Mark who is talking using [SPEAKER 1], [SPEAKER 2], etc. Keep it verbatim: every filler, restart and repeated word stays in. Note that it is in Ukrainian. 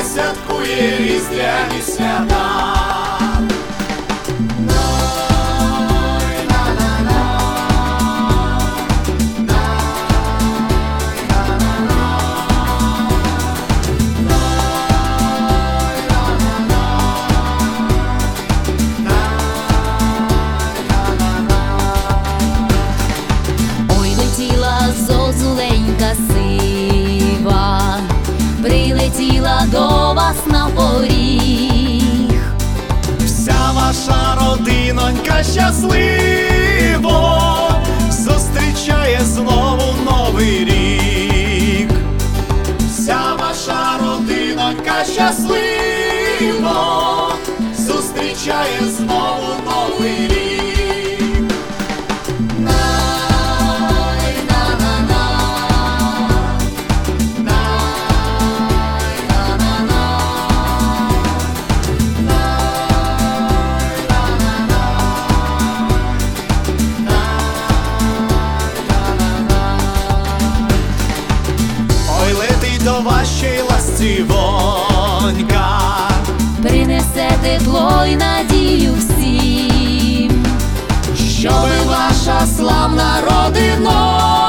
[SPEAKER 1] святкує різдвяні свята.
[SPEAKER 2] Зозуленька сива прилетіла до вас на поріг.
[SPEAKER 1] Вся ваша родинонька щасливо зустрічає знову новий рік. Вся ваша родинонька щасливо зустрічає знову новий рік. До вашої ластівонька
[SPEAKER 2] принесе тепло й надію всім,
[SPEAKER 1] щоби ваша славна родина